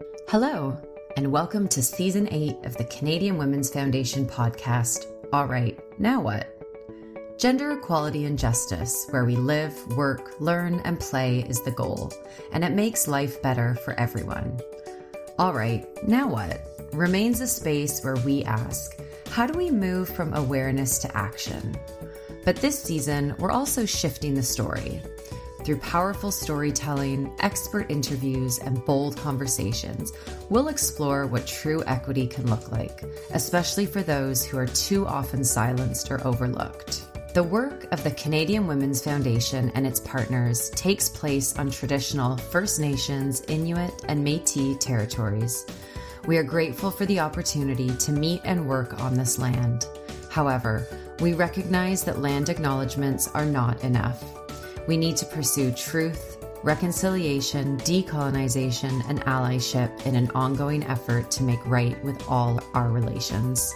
Hello, and welcome to Season 8 of the Canadian Women's Foundation podcast, All Right, Now What? Gender equality and justice, where we live, work, learn, and play is the goal, and it makes life better for everyone. All Right, Now What? Remains a space where we ask, how do we move from awareness to action? But this season, we're also shifting the story. Through powerful storytelling, expert interviews, and bold conversations, we'll explore what true equity can look like, especially for those who are too often silenced or overlooked. The work of the Canadian Women's Foundation and its partners takes place on traditional First Nations, Inuit, and Métis territories. We are grateful for the opportunity to meet and work on this land. However, we recognize that land acknowledgements are not enough. We need to pursue truth, reconciliation, decolonization, and allyship in an ongoing effort to make right with all our relations.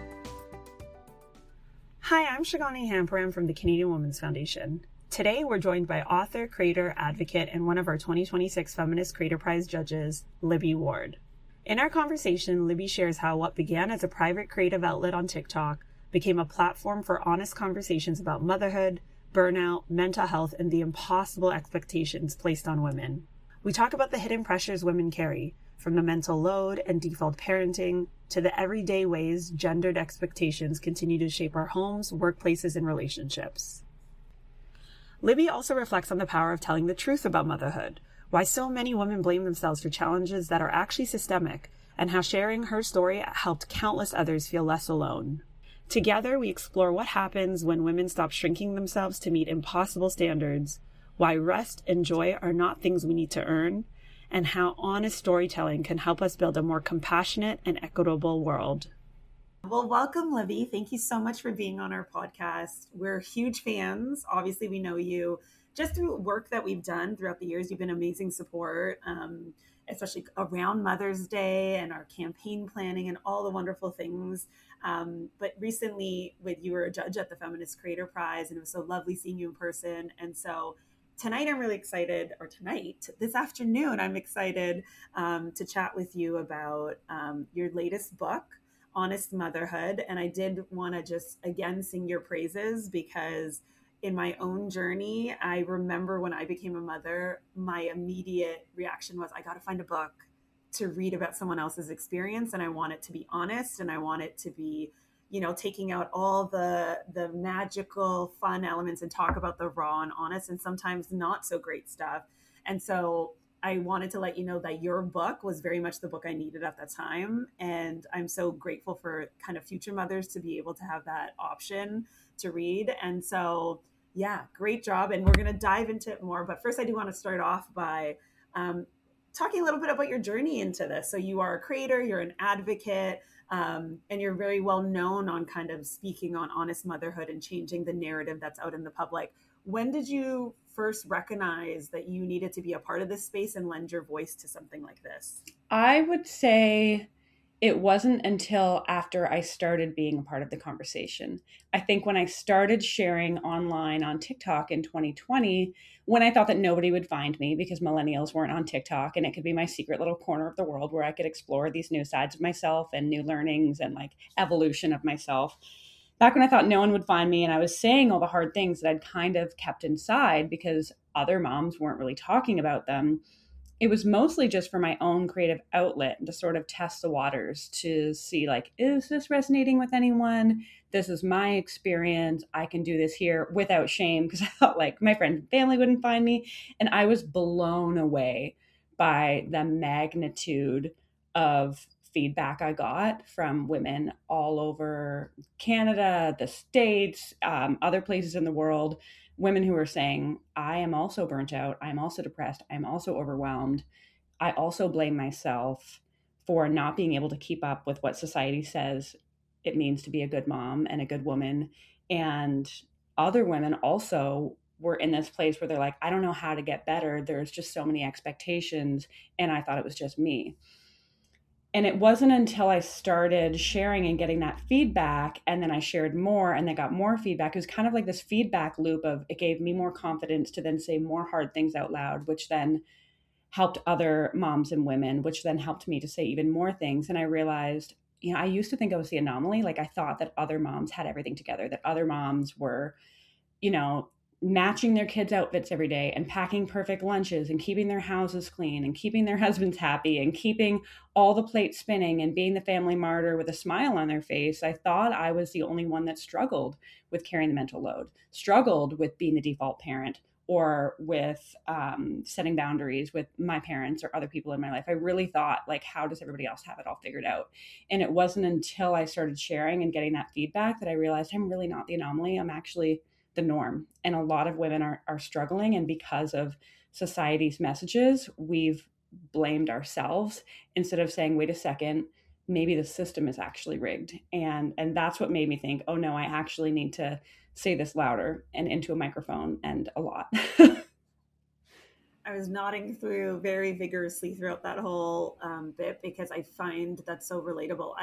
Hi, I'm Shigani Hamparam from the Canadian Women's Foundation. Today, we're joined by author, creator, advocate, and one of our 2026 Feminist Creator Prize judges, Libby Ward. In our conversation, Libby shares how what began as a private creative outlet on TikTok became a platform for honest conversations about motherhood, burnout, mental health, and the impossible expectations placed on women. We talk about the hidden pressures women carry, from the mental load and default parenting to the everyday ways gendered expectations continue to shape our homes, workplaces, and relationships. Libby also reflects on the power of telling the truth about motherhood, why so many women blame themselves for challenges that are actually systemic, and how sharing her story helped countless others feel less alone. Together, we explore what happens when women stop shrinking themselves to meet impossible standards, why rest and joy are not things we need to earn, and how honest storytelling can help us build a more compassionate and equitable world. Well, welcome, Libby. Thank you so much for being on our podcast. We're huge fans. Obviously, we know you just through work that we've done throughout the years. You've been amazing support, especially around Mother's Day and our campaign planning and all the wonderful things. But recently, you were a judge at the Feminist Creator Prize, and it was so lovely seeing you in person. And so tonight, I'm really excited, this afternoon, I'm excited to chat with you about your latest book, Honest Motherhood. And I did want to just, again, sing your praises because in my own journey, I remember when I became a mother, my immediate reaction was, I got to find a book to read about someone else's experience. And I want it to be honest, and I want it to be, taking out all the magical fun elements and talk about the raw and honest and sometimes not so great stuff. And so I wanted to let you know that your book was very much the book I needed at that time. And I'm so grateful for kind of future mothers to be able to have that option to read. And so, yeah, great job. And we're going to dive into it more. But first, I do want to start off by talking a little bit about your journey into this. So you are a creator, you're an advocate, and you're very well known on kind of speaking on honest motherhood and changing the narrative that's out in the public. When did you first recognize that you needed to be a part of this space and lend your voice to something like this? I would say it wasn't until after I started being a part of the conversation. I think when I started sharing online on TikTok in 2020, when I thought that nobody would find me because millennials weren't on TikTok and it could be my secret little corner of the world where I could explore these new sides of myself and new learnings and like evolution of myself. Back when I thought no one would find me and I was saying all the hard things that I'd kind of kept inside because other moms weren't really talking about them, it was mostly just for my own creative outlet and to sort of test the waters to see, like, is this resonating with anyone? This is my experience. I can do this here without shame because I thought like my friends and family wouldn't find me. And I was blown away by the magnitude of feedback I got from women all over Canada, the States, other places in the world. Women who are saying, I am also burnt out. I'm also depressed. I'm also overwhelmed. I also blame myself for not being able to keep up with what society says it means to be a good mom and a good woman. And other women also were in this place where they're like, I don't know how to get better. There's just so many expectations. And I thought it was just me. And it wasn't until I started sharing and getting that feedback, and then I shared more and then got more feedback. It was kind of like this feedback loop of it gave me more confidence to then say more hard things out loud, which then helped other moms and women, which then helped me to say even more things. And I realized, I used to think I was the anomaly. Like I thought that other moms had everything together, that other moms were, matching their kids' outfits every day and packing perfect lunches and keeping their houses clean and keeping their husbands happy and keeping all the plates spinning and being the family martyr with a smile on their face. I thought I was the only one that struggled with carrying the mental load, struggled with being the default parent, or with setting boundaries with my parents or other people in my life. I really thought, like, how does everybody else have it all figured out? And it wasn't until I started sharing and getting that feedback that I realized I'm really not the anomaly. I'm actually the norm. And a lot of women are struggling. And because of society's messages, we've blamed ourselves instead of saying, wait a second, maybe the system is actually rigged. And that's what made me think, oh no, I actually need to say this louder and into a microphone, and a lot. I was nodding through very vigorously throughout that whole bit because I find that so relatable.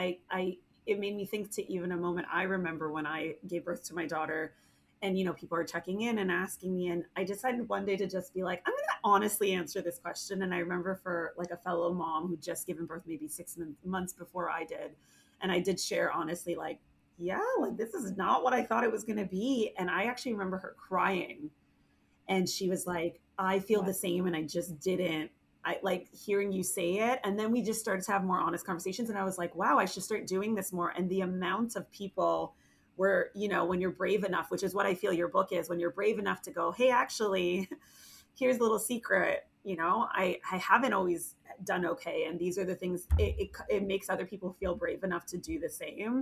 It made me think to even a moment I remember when I gave birth to my daughter, and people are checking in and asking me, and I decided one day to just be like, I'm going to honestly answer this question. And I remember for like a fellow mom who just given birth maybe 6 months before I did, and I did share honestly, like, yeah, like this is not what I thought it was going to be. And I actually remember her crying, and she was like, I feel the same, and I just didn't. I like hearing you say it. And then we just started to have more honest conversations, and I was like, wow, I should start doing this more. And the amount of people where, when you're brave enough, which is what I feel your book is, when you're brave enough to go, hey, actually, here's a little secret, I haven't always done okay. And these are the things, it makes other people feel brave enough to do the same.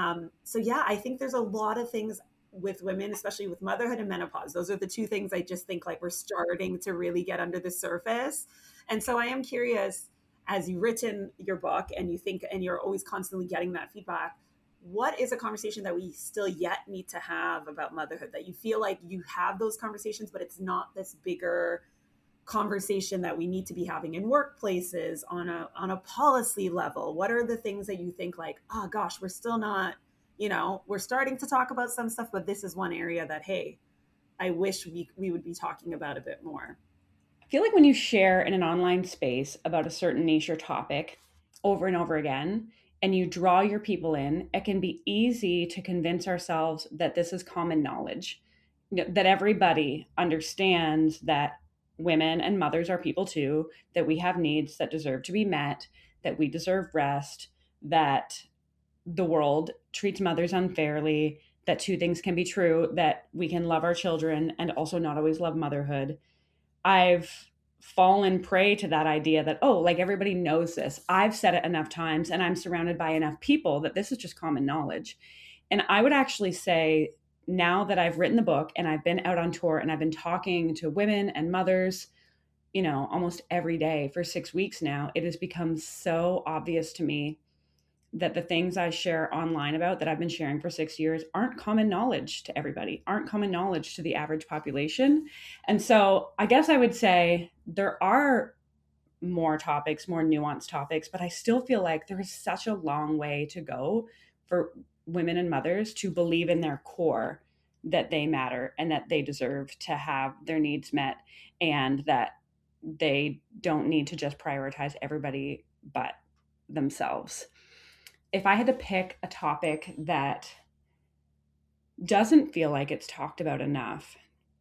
So yeah, I think there's a lot of things with women, especially with motherhood and menopause. Those are the two things I just think like we're starting to really get under the surface. And so I am curious, as you've written your book and you think, and you're always constantly getting that feedback, what is a conversation that we still yet need to have about motherhood, that you feel like you have those conversations, but it's not this bigger conversation that we need to be having in workplaces on a policy level? What are the things that you think like, oh gosh, we're still not, we're starting to talk about some stuff, but this is one area that, hey, I wish we would be talking about a bit more? I feel like when you share in an online space about a certain niche or topic over and over again, and you draw your people in, it can be easy to convince ourselves that this is common knowledge, that everybody understands that women and mothers are people too, that we have needs that deserve to be met, that we deserve rest, that the world treats mothers unfairly, that two things can be true, that we can love our children and also not always love motherhood. I've fallen prey to that idea that, oh, like everybody knows this. I've said it enough times and I'm surrounded by enough people that this is just common knowledge. And I would actually say, now that I've written the book and I've been out on tour and I've been talking to women and mothers, almost every day for 6 weeks now, it has become so obvious to me that the things I share online about that I've been sharing for 6 years aren't common knowledge to everybody, aren't common knowledge to the average population. And so I guess I would say there are more topics, more nuanced topics, but I still feel like there is such a long way to go for women and mothers to believe in their core that they matter and that they deserve to have their needs met, and that they don't need to just prioritize everybody but themselves. If I had to pick a topic that doesn't feel like it's talked about enough.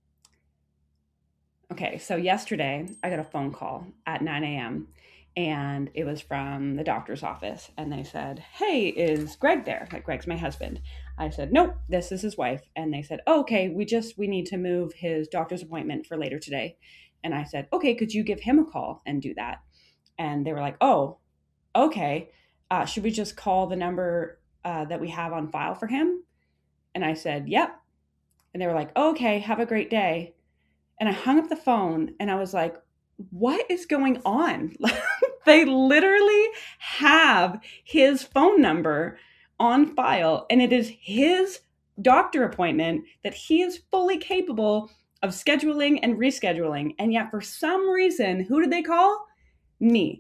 Okay, so yesterday I got a phone call at 9 a.m. and it was from the doctor's office. And they said, hey, is Greg there? Like, Greg's my husband. I said, nope, this is his wife. And they said, oh, okay, we need to move his doctor's appointment for later today. And I said, okay, could you give him a call and do that? And they were like, oh, okay. Should we just call the number that we have on file for him? And I said, yep. And they were like, oh, okay, have a great day. And I hung up the phone and I was like, what is going on? They literally have his phone number on file, and it is his doctor appointment that he is fully capable of scheduling and rescheduling. And yet for some reason, who did they call? Me.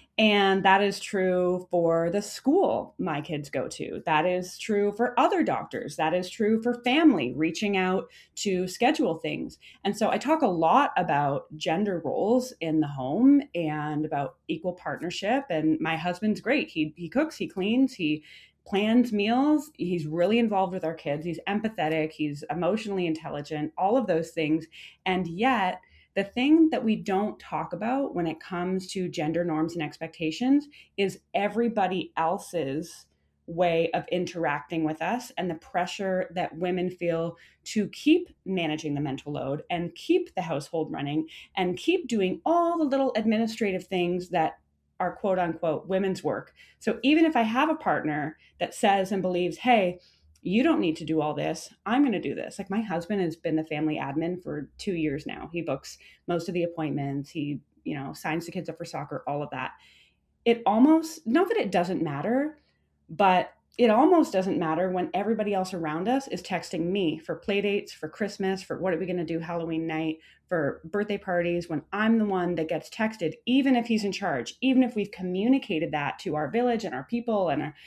And that is true for the school my kids go to. That is true for other doctors. That is true for family reaching out to schedule things. And so I talk a lot about gender roles in the home and about equal partnership. And my husband's great. He cooks, he cleans, he plans meals. He's really involved with our kids. He's empathetic. He's emotionally intelligent, all of those things. And yet, the thing that we don't talk about when it comes to gender norms and expectations is everybody else's way of interacting with us and the pressure that women feel to keep managing the mental load and keep the household running and keep doing all the little administrative things that are quote unquote women's work. So even if I have a partner that says and believes, hey, you don't need to do all this. I'm going to do this. Like my husband has been the family admin for 2 years now. He books most of the appointments. He, signs the kids up for soccer, all of that. It almost, not that it doesn't matter, but it almost doesn't matter when everybody else around us is texting me for play dates, for Christmas, for what are we going to do Halloween night, for birthday parties, when I'm the one that gets texted, even if he's in charge, even if we've communicated that to our village and our people and our,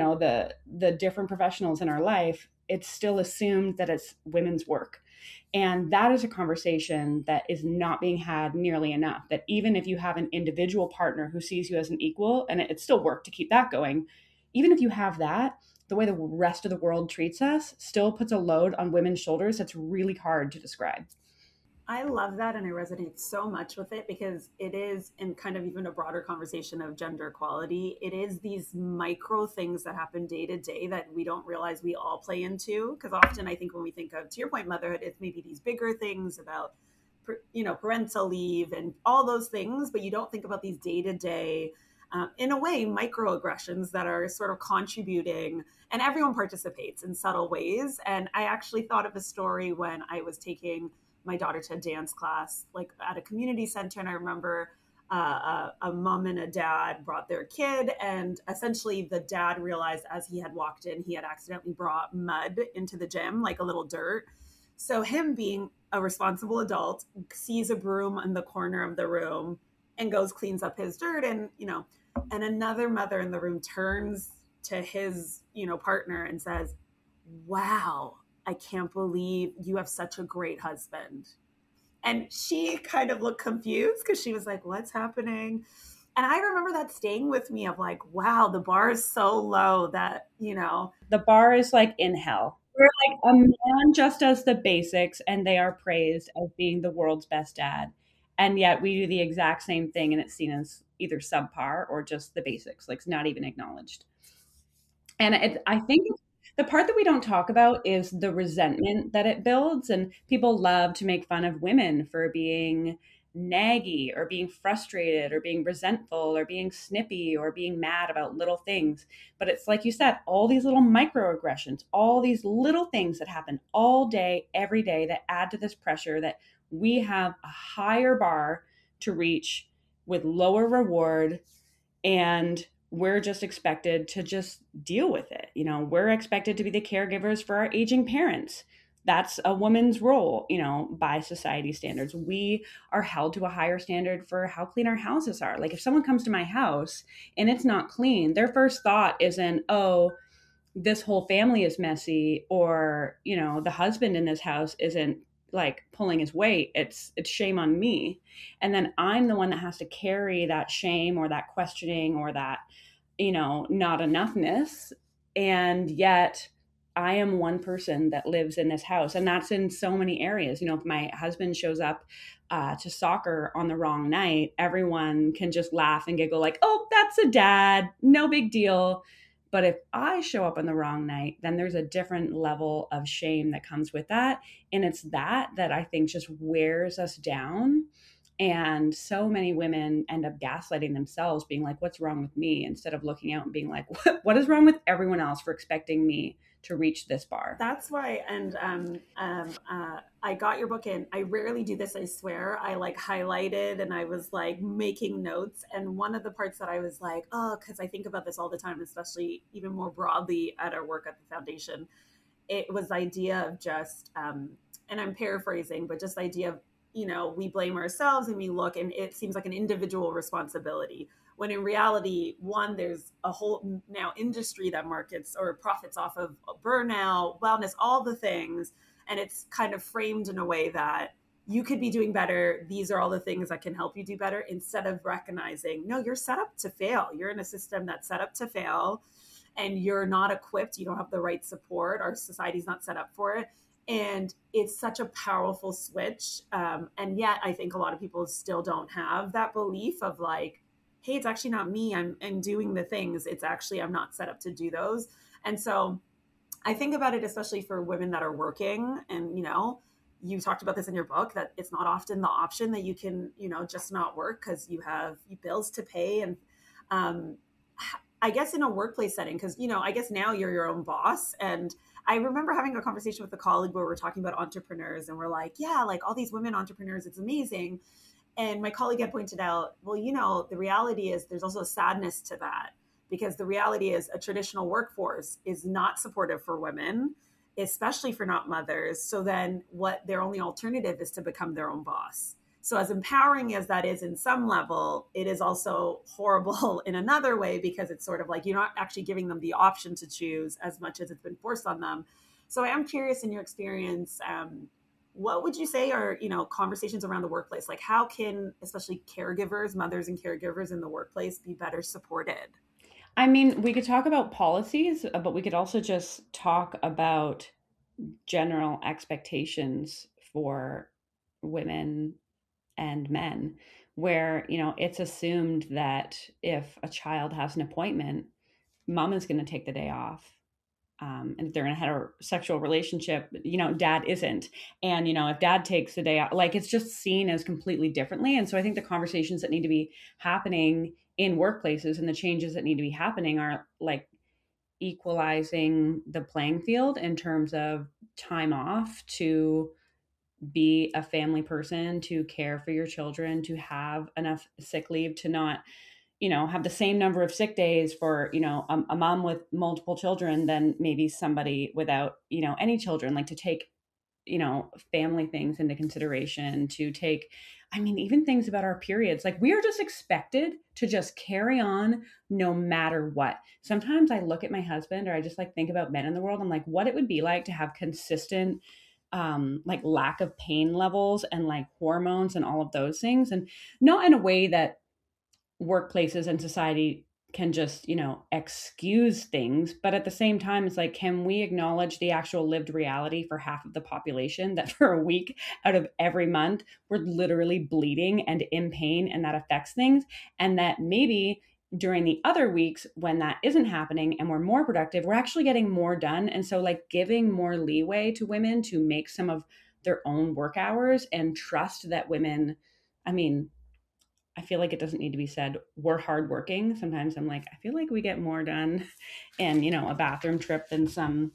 the different professionals in our life, it's still assumed that it's women's work. And that is a conversation that is not being had nearly enough, that even if you have an individual partner who sees you as an equal, and it's still work to keep that going, even if you have that, the way the rest of the world treats us still puts a load on women's shoulders that's really hard to describe. I love that, and I resonate so much with it because it is, in kind of even a broader conversation of gender equality, it is these micro things that happen day to day that we don't realize we all play into. Because often I think when we think of, to your point, motherhood, it's maybe these bigger things about, parental leave and all those things, but you don't think about these day to day, in a way, microaggressions that are sort of contributing, and everyone participates in subtle ways. And I actually thought of a story when I was taking my daughter to a dance class, like at a community center. And I remember a mom and a dad brought their kid. And essentially the dad realized as he had walked in, he had accidentally brought mud into the gym, like a little dirt. So him being a responsible adult sees a broom in the corner of the room and goes, cleans up his dirt. And, and another mother in the room turns to his, partner and says, wow, I can't believe you have such a great husband. And she kind of looked confused because she was like, what's happening? And I remember that staying with me of like, wow, the bar is so low that, The bar is like in hell. We're like, a man just does the basics and they are praised as being the world's best dad. And yet we do the exact same thing and it's seen as either subpar or just the basics, like it's not even acknowledged. And I think the part that we don't talk about is the resentment that it builds. And people love to make fun of women for being naggy or being frustrated or being resentful or being snippy or being mad about little things. But it's like you said, all these little microaggressions, all these little things that happen all day, every day that add to this pressure that we have a higher bar to reach with lower reward, and we're just expected to just deal with it. We're expected to be the caregivers for our aging parents. That's a woman's role, by society standards. We are held to a higher standard for how clean our houses are. Like if someone comes to my house and it's not clean, their first thought isn't, oh, this whole family is messy, or, the husband in this house isn't like pulling his weight. It's shame on me. And then I'm the one that has to carry that shame or that questioning or that, not enoughness. And yet I am one person that lives in this house. And that's in so many areas. If my husband shows up to soccer on the wrong night, everyone can just laugh and giggle like, oh, that's a dad, no big deal. But if I show up on the wrong night, then there's a different level of shame that comes with that. And it's that I think just wears us down. And so many women end up gaslighting themselves, being like, what's wrong with me? Instead of looking out and being like, what is wrong with everyone else for expecting me to reach this bar? That's why. And I got your book in. I rarely do this, I swear. I like highlighted and I was like making notes. And one of the parts that I was like, oh, because I think about this all the time, especially even more broadly at our work at the foundation, it was the idea of just, and I'm paraphrasing, but just the idea of, we blame ourselves and we look, and it seems like an individual responsibility. when in reality, one, there's a whole now industry that markets or profits off of burnout, wellness, all the things. And it's kind of framed in a way that you could be doing better. These are all the things that can help you do better, instead of recognizing, no, you're set up to fail. You're in a system that's set up to fail and you're not equipped. You don't have the right support. Our society's not set up for it. And it's such a powerful switch. And yet I think a lot of people still don't have that belief of like, hey, it's actually not me. I'm doing the things. It's actually, I'm not set up to do those. And so I think about it, especially for women that are working. And, you talked about this in your book, that it's not often the option that you can, just not work because you have bills to pay. And I guess in a workplace setting, because, I guess now you're your own boss. And I remember having a conversation with a colleague where we're talking about entrepreneurs and we're like, yeah, like all these women entrepreneurs, it's amazing. And my colleague had pointed out, well, the reality is there's also a sadness to that, because the reality is a traditional workforce is not supportive for women, especially for not mothers. So then what their only alternative is to become their own boss. So as empowering as that is in some level, it is also horrible in another way, because it's sort of like you're not actually giving them the option to choose as much as it's been forced on them. So I am curious, in your experience, what would you say are, conversations around the workplace? Like how can, especially caregivers, mothers and caregivers in the workplace, be better supported? I mean, we could talk about policies, but we could also just talk about general expectations for women and men, where, it's assumed that if a child has an appointment, mom is going to take the day off. And if they're in a heterosexual relationship, dad isn't. And, if dad takes the day off, like it's just seen as completely differently. And so I think the conversations that need to be happening in workplaces and the changes that need to be happening are like equalizing the playing field in terms of time off to be a family person, to care for your children, to have enough sick leave to not have the same number of sick days for, a mom with multiple children than maybe somebody without, any children, like to take, family things into consideration, to take, even things about our periods. Like we are just expected to just carry on no matter what. Sometimes I look at my husband, or I just like think about men in the world. I'm like, what it would be like to have consistent, like lack of pain levels and like hormones and all of those things. And not in a way that workplaces and society can just, excuse things. But at the same time, it's like, can we acknowledge the actual lived reality for half of the population, that for a week out of every month, we're literally bleeding and in pain, and that affects things. And that maybe during the other weeks when that isn't happening and we're more productive, we're actually getting more done. And so like giving more leeway to women to make some of their own work hours, and trust that women, I feel like it doesn't need to be said, we're hardworking. Sometimes I'm like, I feel like we get more done in, a bathroom trip than some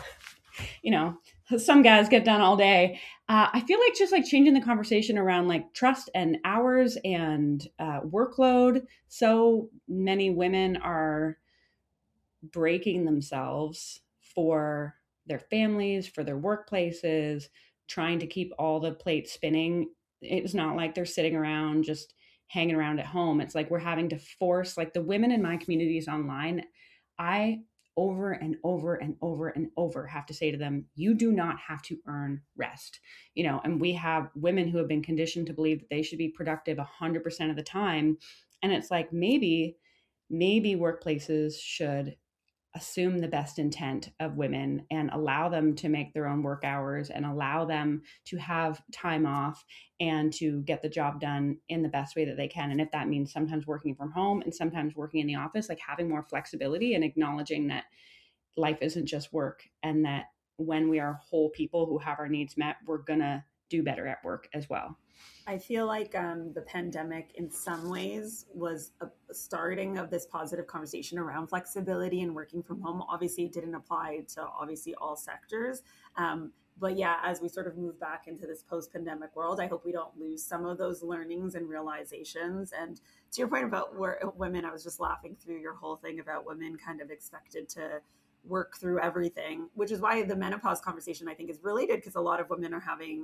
guys get done all day. I feel like just like changing the conversation around like trust and hours and workload. So many women are breaking themselves for their families, for their workplaces, trying to keep all the plates spinning. It's not like they're sitting around just hanging around at home. It's like we're having to force, like the women in my communities online, I over and over and over and over have to say to them, you do not have to earn rest. And we have women who have been conditioned to believe that they should be productive 100% of the time. And it's like, maybe workplaces should assume the best intent of women and allow them to make their own work hours, and allow them to have time off and to get the job done in the best way that they can. And if that means sometimes working from home and sometimes working in the office, like having more flexibility and acknowledging that life isn't just work, and that when we are whole people who have our needs met, we're gonna do better at work as well. I feel like the pandemic in some ways was a starting of this positive conversation around flexibility and working from home. Obviously, it didn't apply to obviously all sectors. But yeah, as we sort of move back into this post-pandemic world, I hope we don't lose some of those learnings and realizations. And to your point about women, I was just laughing through your whole thing about women kind of expected to work through everything, which is why the menopause conversation I think is related, because a lot of women are having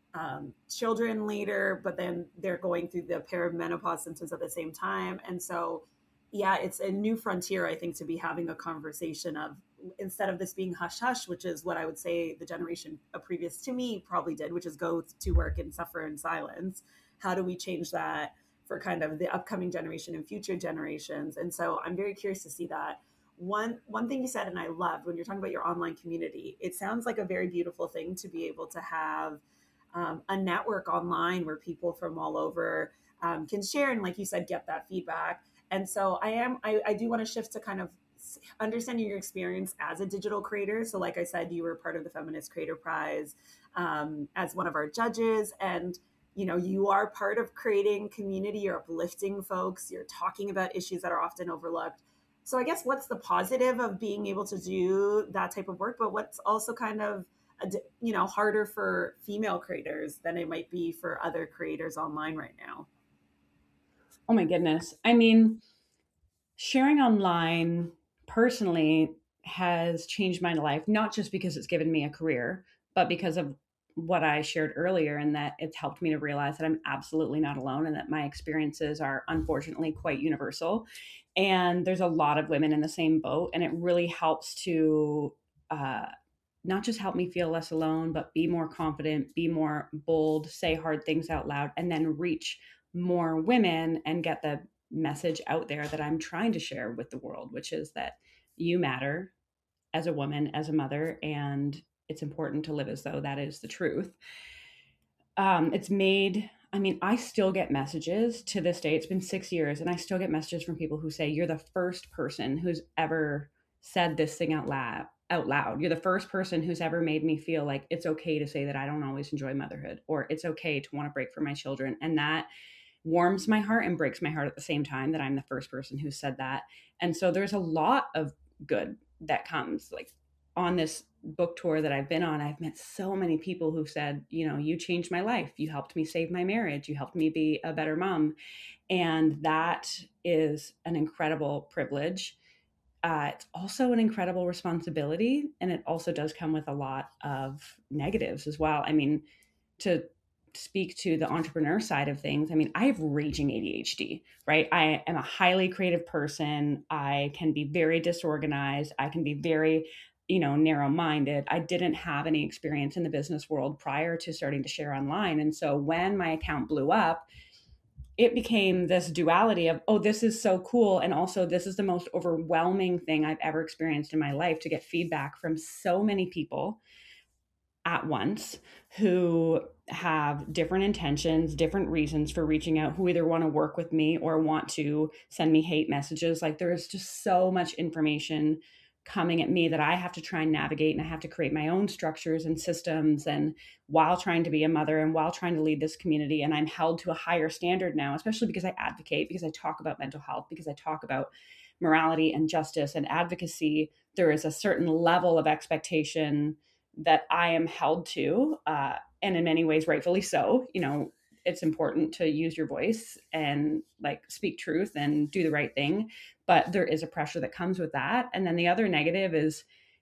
children later, but then they're going through the perimenopause symptoms at the same time. And so, yeah, it's a new frontier, I think, to be having a conversation of, instead of this being hush hush, which is what I would say the generation previous to me probably did, which is go to work and suffer in silence. How do we change that for kind of the upcoming generation and future generations? And so I'm very curious to see that. One thing you said, and I loved, when you're talking about your online community, it sounds like a very beautiful thing to be able to have a network online where people from all over can share and, like you said, get that feedback. And so I do want to shift to kind of understanding your experience as a digital creator. So like I said, you were part of the Feminist Creator Prize as one of our judges, and you are part of creating community. You're uplifting folks, you're talking about issues that are often overlooked. So I guess what's the positive of being able to do that type of work, but what's also kind of harder for female creators than it might be for other creators online right now? Oh my goodness. I mean, sharing online personally has changed my life, not just because it's given me a career, but because of what I shared earlier, and that it's helped me to realize that I'm absolutely not alone and that my experiences are unfortunately quite universal. And there's a lot of women in the same boat. And it really helps to not just help me feel less alone, but be more confident, be more bold, say hard things out loud, and then reach more women and get the message out there that I'm trying to share with the world, which is that you matter as a woman, as a mother, and it's important to live as though that is the truth. I still get messages to this day. It's been 6 years, and I still get messages from people who say, you're the first person who's ever said this thing out loud. You're the first person who's ever made me feel like it's okay to say that I don't always enjoy motherhood, or it's okay to want to break for my children. And that warms my heart and breaks my heart at the same time, that I'm the first person who said that. And so there's a lot of good that comes. Like on this book tour that I've been on, I've met so many people who said, you changed my life. You helped me save my marriage. You helped me be a better mom. And that is an incredible privilege. It's also an incredible responsibility. And it also does come with a lot of negatives as well. I mean, to speak to the entrepreneur side of things, I have raging ADHD, right? I am a highly creative person. I can be very disorganized. I can be very, narrow-minded. I didn't have any experience in the business world prior to starting to share online. And so when my account blew up, it became this duality of, oh, this is so cool. And also, this is the most overwhelming thing I've ever experienced in my life, to get feedback from so many people at once who have different intentions, different reasons for reaching out, who either want to work with me or want to send me hate messages. Like, there is just so much information coming at me that I have to try and navigate, and I have to create my own structures and systems, and while trying to be a mother and while trying to lead this community. And I'm held to a higher standard now, especially because I advocate, because I talk about mental health, because I talk about morality and justice and advocacy. There is a certain level of expectation that I am held to, and in many ways, rightfully so. It's important to use your voice and speak truth and do the right thing, but there is a pressure that comes with that. And then the other negative is,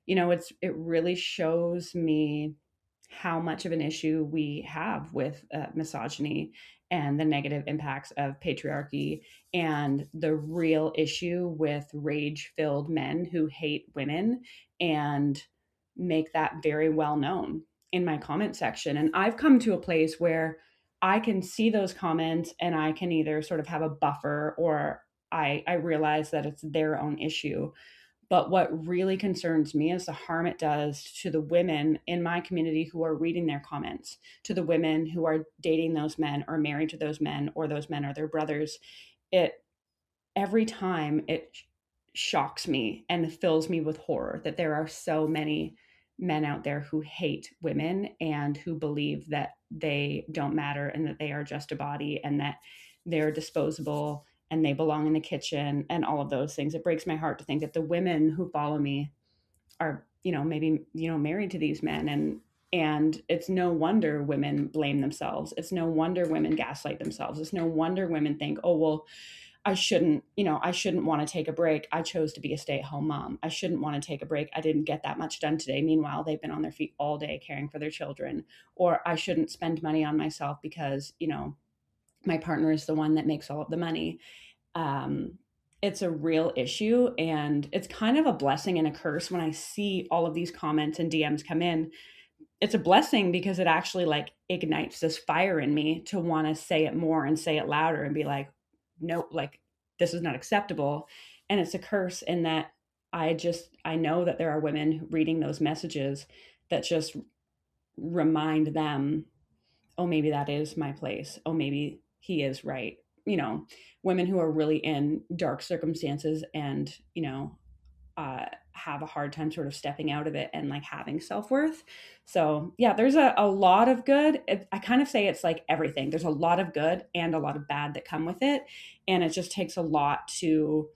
it really shows me how much of an issue we have with misogyny and the negative impacts of patriarchy, and the real issue with rage-filled men who hate women and make that very well known in my comment section. And I've come to a place where I can see those comments, and I can either sort of have a buffer, or I realize that it's their own issue. But what really concerns me is the harm it does to the women in my community who are reading their comments, to the women who are dating those men or married to those men, or those men are their brothers. Every time it shocks me and fills me with horror that there are so many men out there who hate women and who believe that they don't matter, and that they are just a body, and that they're disposable, and they belong in the kitchen, and all of those things. It breaks my heart to think that the women who follow me are, maybe, married to these men. And it's no wonder women blame themselves. It's no wonder women gaslight themselves. It's no wonder women think, oh, well, I shouldn't want to take a break. I chose to be a stay-at-home mom. I shouldn't want to take a break. I didn't get that much done today. Meanwhile, they've been on their feet all day caring for their children. Or I shouldn't spend money on myself because, my partner is the one that makes all of the money. It's a real issue, and it's kind of a blessing and a curse when I see all of these comments and DMs come in. It's a blessing because it actually like ignites this fire in me to want to say it more and say it louder and be like, no, like this is not acceptable. And it's a curse in that I know that there are women reading those messages that just remind them, oh, maybe that is my place. Oh, maybe he is right. Women who are really in dark circumstances and, have a hard time sort of stepping out of it and like having self-worth. So yeah, there's a lot of good. I kind of say it's like everything. There's a lot of good and a lot of bad that come with it. And it just takes a lot to,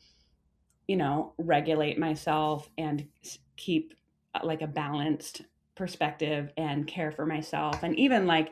regulate myself and keep like a balanced perspective and care for myself. And even like,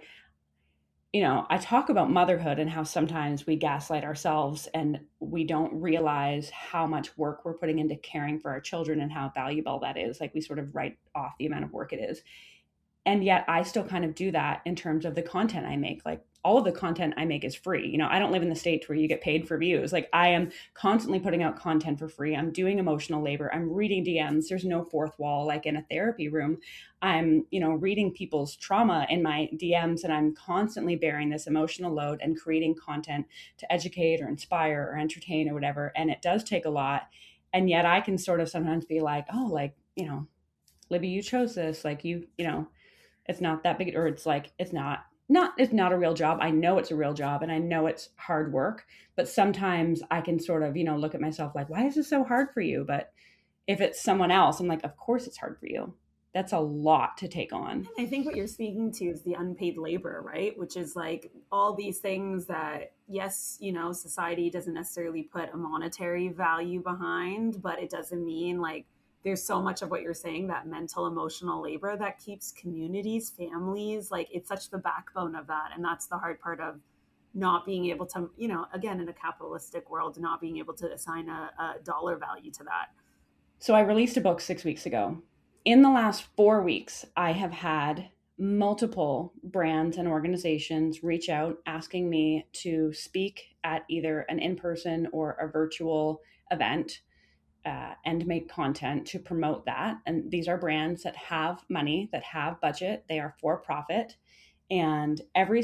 I talk about motherhood and how sometimes we gaslight ourselves and we don't realize how much work we're putting into caring for our children and how valuable that is. Like we sort of write off the amount of work it is. And yet I still kind of do that in terms of the content I make. Like all of the content I make is free. I don't live in the States where you get paid for views. Like I am constantly putting out content for free. I'm doing emotional labor. I'm reading DMs. There's no fourth wall like in a therapy room. I'm, reading people's trauma in my DMs, and I'm constantly bearing this emotional load and creating content to educate or inspire or entertain or whatever. And it does take a lot. And yet I can sort of sometimes be like, oh, like, Libby, you chose this. Like it's not that big, or it's like, it's not a real job. I know it's a real job and I know it's hard work, but sometimes I can sort of, look at myself like, why is this so hard for you? But if it's someone else, I'm like, of course it's hard for you. That's a lot to take on. I think what you're speaking to is the unpaid labor, right? Which is like all these things that, yes, society doesn't necessarily put a monetary value behind, but it doesn't mean like, there's so much of what you're saying, that mental, emotional labor that keeps communities, families, like it's such the backbone of that. And that's the hard part of not being able to, again, in a capitalistic world, not being able to assign a dollar value to that. So I released a book 6 weeks ago. In the last 4 weeks, I have had multiple brands and organizations reach out asking me to speak at either an in-person or a virtual event. And make content to promote that. And these are brands that have money, that have budget. They are for profit. And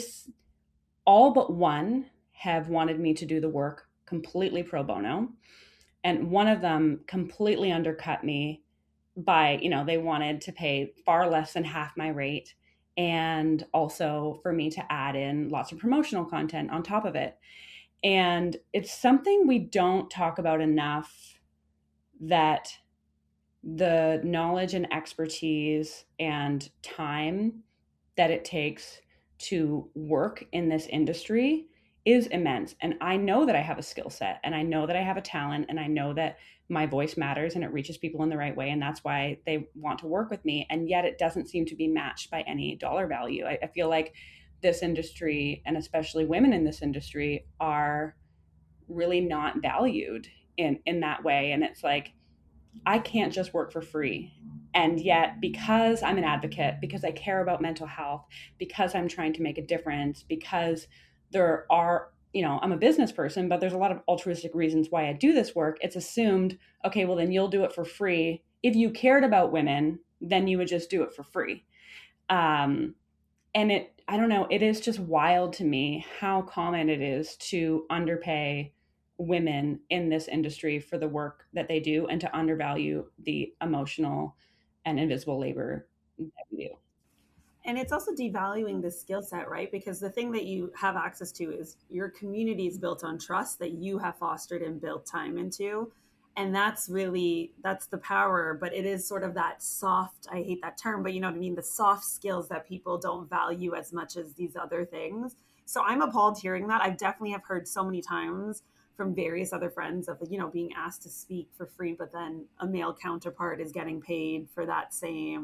all but one have wanted me to do the work completely pro bono. And one of them completely undercut me by, they wanted to pay far less than half my rate. And also for me to add in lots of promotional content on top of it. And it's something we don't talk about enough, that the knowledge and expertise and time that it takes to work in this industry is immense. And I know that I have a skill set, and I know that I have a talent, and I know that my voice matters and it reaches people in the right way. And that's why they want to work with me. And yet it doesn't seem to be matched by any dollar value. I feel like this industry, and especially women in this industry, are really not valued in that way. And it's like, I can't just work for free. And yet, because I'm an advocate, because I care about mental health, because I'm trying to make a difference, because there are, I'm a business person, but there's a lot of altruistic reasons why I do this work. It's assumed, okay, well, then you'll do it for free. If you cared about women, then you would just do it for free. And I don't know, it is just wild to me how common it is to underpay women in this industry for the work that they do and to undervalue the emotional and invisible labor that we do. And it's also devaluing the skill set, right? Because the thing that you have access to is your community is built on trust that you have fostered and built time into. And that's the power, but it is sort of that soft, I hate that term, but you know what I mean? The soft skills that people don't value as much as these other things. So I'm appalled hearing that. I definitely have heard so many times from various other friends of, being asked to speak for free, but then a male counterpart is getting paid for that same.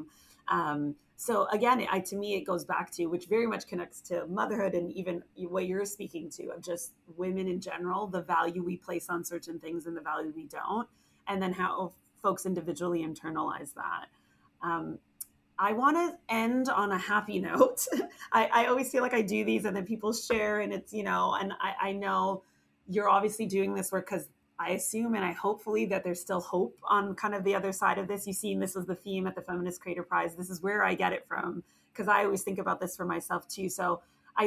So again, to me, it goes back to, which very much connects to motherhood and even what you're speaking to of just women in general, the value we place on certain things and the value we don't, and then how folks individually internalize that. I want to end on a happy note. I always feel like I do these and then people share and it's, and I know you're obviously doing this work because I assume and I hopefully that there's still hope on kind of the other side of this. You've seen this was the theme at the Feminist Creator Prize. This is where I get it from because I always think about this for myself too. So I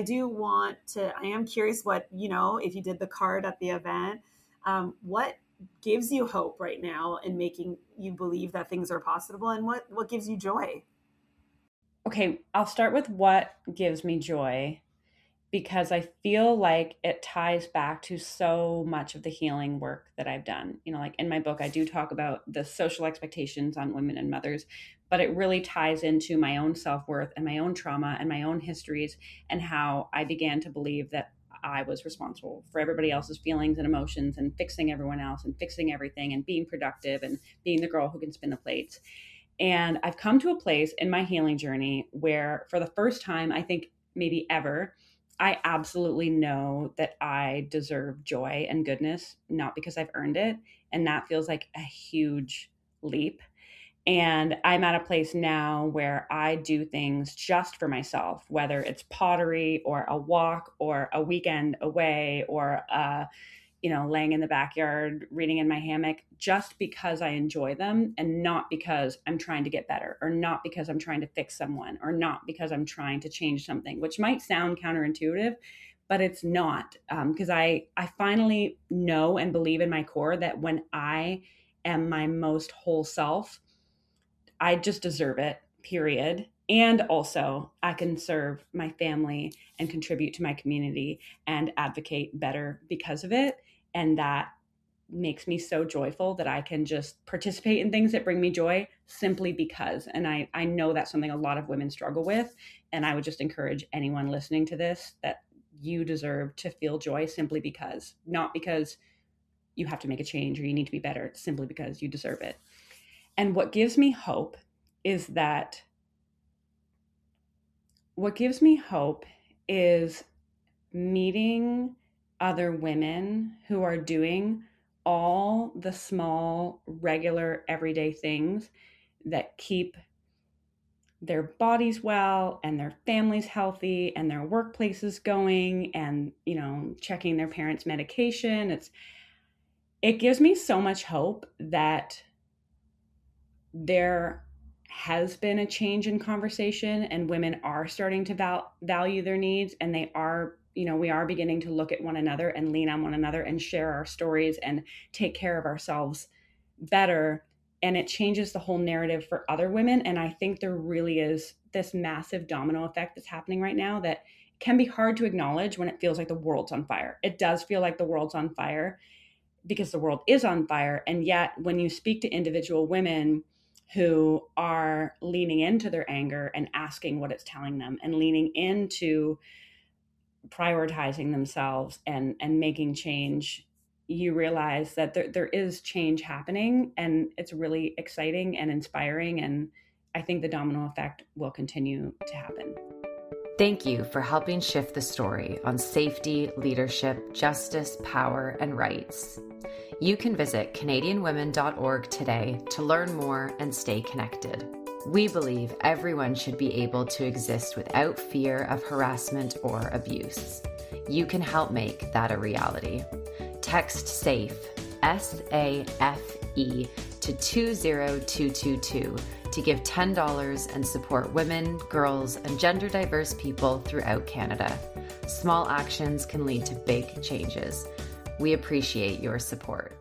am curious what, if you did the card at the event, what gives you hope right now in making you believe that things are possible and what gives you joy? Okay, I'll start with what gives me joy because I feel like it ties back to so much of the healing work that I've done. Like in my book, I do talk about the social expectations on women and mothers, but it really ties into my own self-worth and my own trauma and my own histories and how I began to believe that I was responsible for everybody else's feelings and emotions and fixing everyone else and fixing everything and being productive and being the girl who can spin the plates. And I've come to a place in my healing journey where for the first time, I think maybe ever, I absolutely know that I deserve joy and goodness, not because I've earned it. And that feels like a huge leap. And I'm at a place now where I do things just for myself, whether it's pottery or a walk or a weekend away or laying in the backyard, reading in my hammock, just because I enjoy them and not because I'm trying to get better or not because I'm trying to fix someone or not because I'm trying to change something, which might sound counterintuitive, but it's not. Because I finally know and believe in my core that when I am my most whole self, I just deserve it, period. And also I can serve my family and contribute to my community and advocate better because of it. And that makes me so joyful that I can just participate in things that bring me joy simply because. And I know that's something a lot of women struggle with. And I would just encourage anyone listening to this that you deserve to feel joy simply because, not because you have to make a change or you need to be better, simply because you deserve it. And what gives me hope is meeting other women who are doing all the small, regular, everyday things that keep their bodies well and their families healthy and their workplaces going and, checking their parents' medication. It gives me so much hope that there has been a change in conversation and women are starting to value their needs and they are, we are beginning to look at one another and lean on one another and share our stories and take care of ourselves better. And it changes the whole narrative for other women. And I think there really is this massive domino effect that's happening right now that can be hard to acknowledge when it feels like the world's on fire. It does feel like the world's on fire because the world is on fire. And yet when you speak to individual women who are leaning into their anger and asking what it's telling them and leaning into prioritizing themselves and making change, you realize that there is change happening and it's really exciting and inspiring. And I think the domino effect will continue to happen. Thank you for helping shift the story on safety, leadership, justice, power, and rights. You can visit CanadianWomen.org today to learn more and stay connected. We believe everyone should be able to exist without fear of harassment or abuse. You can help make that a reality. Text SAFE, SAFE, to 20222 to give $10 and support women, girls, and gender diverse people throughout Canada. Small actions can lead to big changes. We appreciate your support.